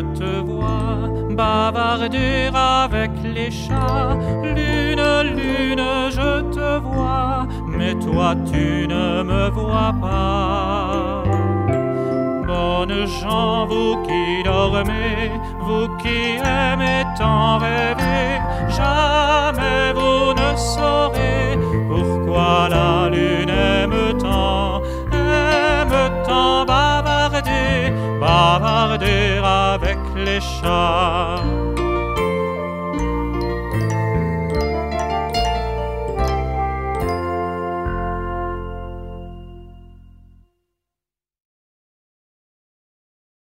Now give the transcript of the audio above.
te vois bavarder avec les chats. Lune, lune, je te vois, mais toi tu ne me vois pas. Bonnes gens, vous qui dormez, vous qui aimez tant rêver, jamais vous ne saurez pourquoi la lune aime tant bavarder, bavarder avec les chats.